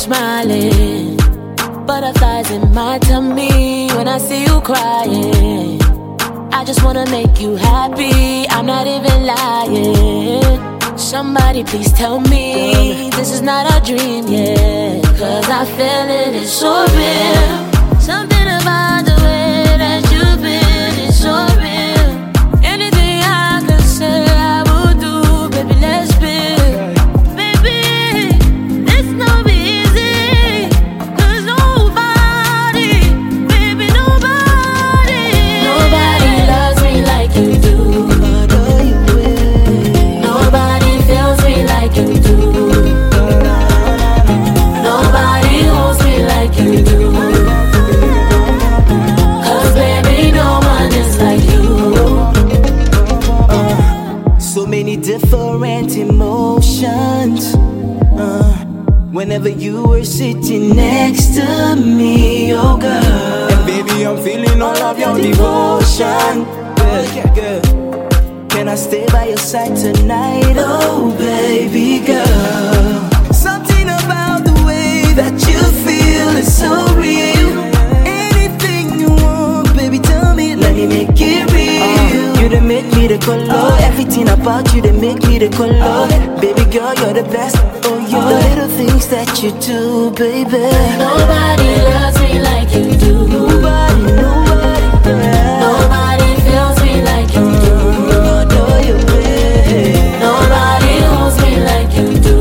smiling. Butterflies in my tummy when I see you crying. I just wanna make you happy, I'm not even lying. Somebody please tell me this is not a dream, yeah. Cause I feel it, it's so real. Something about the way that you've been is so real. Anything I could say I would do, baby, let's build. Baby, this no be easy. Cause nobody, baby, nobody loves me like you do. Nobody feels me like you do. Nobody holds me like you do. Cause baby, no one is like you. So many different emotions. Whenever you were sitting next to me, oh girl. And baby, I'm feeling all of your devotion. Girl. Can I stay by your side tonight? Oh baby girl. Something about the way that you feel is so real. Anything you want, baby, tell me, let me make it real. You done make me the color. Everything about you, they make me the color. Baby girl, you're the best. Oh, you're the little things that you do, baby. Nobody loves me like you do. Nobody. Nobody feels me like you do. Nobody holds me like you do.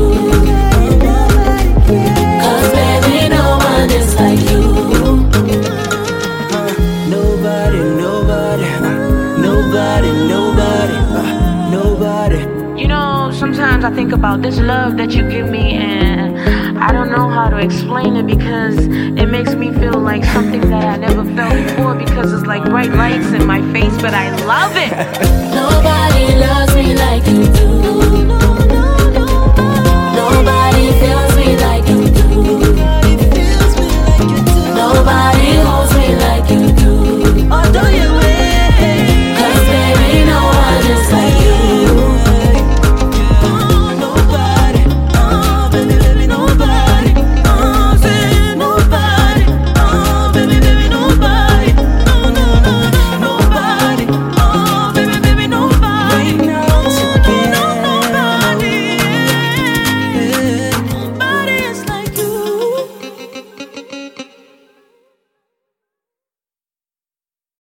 Cause baby, no one is like you. Nobody. You know, sometimes I think about this love that you give me, and I don't know how to explain it because it makes me feel like something that I never felt before because it's like bright lights in my face, but I love it. Nobody loves me